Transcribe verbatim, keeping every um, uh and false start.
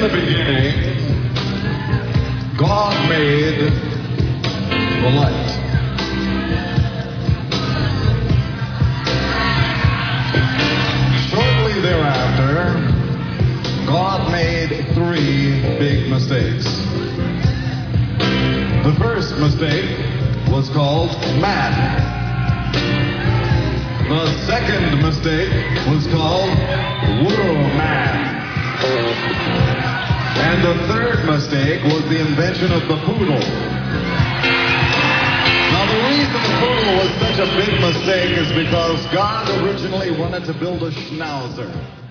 the beginning, God made the light. Shortly thereafter, God made three big mistakes. The first mistake was called man. The second mistake was called woman. And the third mistake was the invention of the poodle. Now, the reason the poodle was such a big mistake is because God originally wanted to build a schnauzer.